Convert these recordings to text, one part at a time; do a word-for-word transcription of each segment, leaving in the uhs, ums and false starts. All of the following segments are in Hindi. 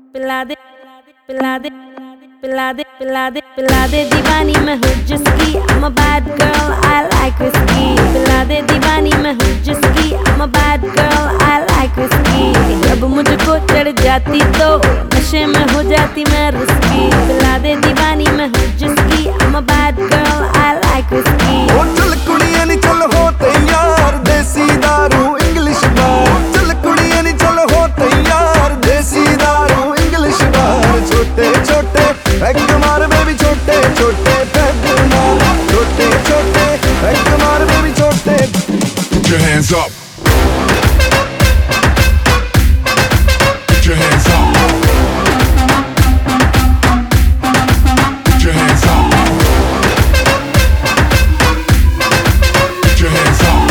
पिला दे पिला दे पिला दे पिला दे पिला दे दीवानी मैं हूँ जिसकी I'm a bad girl I like whiskey पिला दे दीवानी मैं हूँ जिसकी I'm a bad girl I like whiskey जब मुझको चढ़ जाती तो नशे में हो जाती मैं रिस्की पिला दे दीवानी मैं हूँ जिसकी I'm a bad girl I like whiskey ओ चल कुड़ियां नी चल हो तैयार देसी दारू इंग्लिश बार चल कुड़ियां नी चल हो तैयार देसी दारू इंग्लिश बार छोटे छोटे पैग मार बेबी छोटे छोटे पैग मार छोटे छोटे पैग मार बेबी छोटे Put your hands up. Put your hands up. Put your hands up. Put your hands up.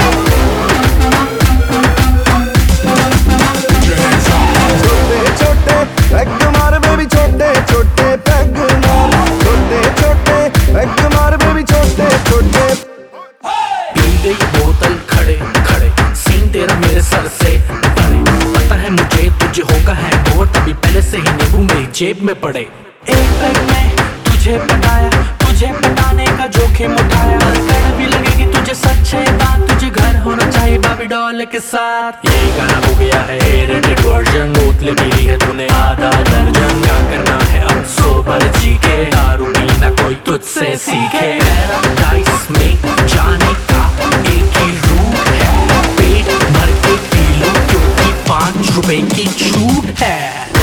Put your hands up. छोटे छोटे पैग मार बेबी छोटे छोटे पैग मार छोटे छोटे पैग मार बेबी छोटे छोटे पी गई बोतल खड़े खड़े सीन तेरा मेरे सर से परे पता है मुझे तुझे होगा है और तभी पहले से ही नींबू मेरी जेब में पड़े एक पैग में तुझे पटाया तुझे पटाने का जोखिम उठाया कड़वी लगेगी तुझे सच्चे बात तुझे घर होना चाहिए बाबी डॉल के साथ ये गाना हो गया है रेटेड वर्जन बोतलें पी ली है तूने आधा दर्जन क्या करना है अब सोबर जी के दारू पीना कोई तुझसे सीखे पैराडाइज में जाने का एक ही रूट है पेट भर के पी लो क्योंकि पांच रुपए की छूट है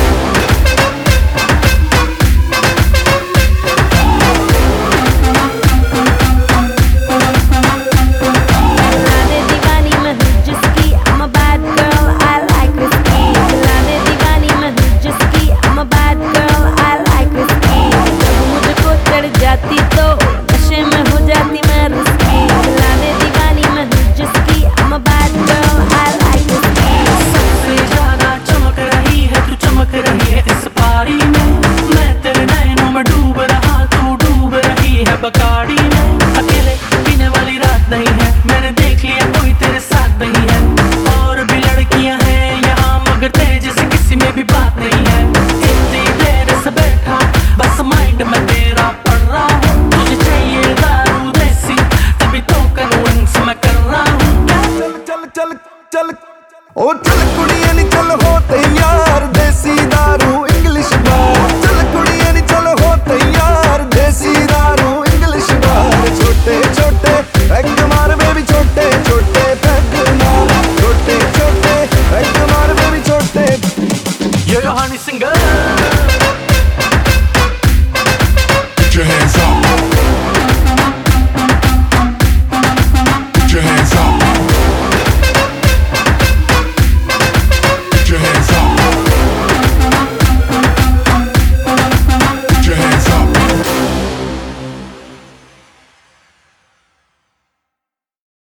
बकाड़ी में अकेले पीने वाली रात नहीं है मैंने देख लिया कोई तेरे साथ नहीं है और भी लड़कियां हैं यहाँ मगर तेरे जैसे किसी में भी बात नहीं है इतनी देर से बैठा बस माइंड में तेरा पड़ रहा हूँ तुझे चाहिए दारू देसी तभी तो कन्विंस मैं कर रहा हूँ चल चल चल चल ओ चल कुड़ियां नी चल हो तैयार देसी दारू इंग्लिश बार चल कुड़ियां नी चल हो तैयार देसी दारू इंग्लिश बार छोटे छोटे पैग मार बेबी छोटे छोटे पैग मार छोटे छोटे पैग मार बेबी छोटे ये हनी सिंगर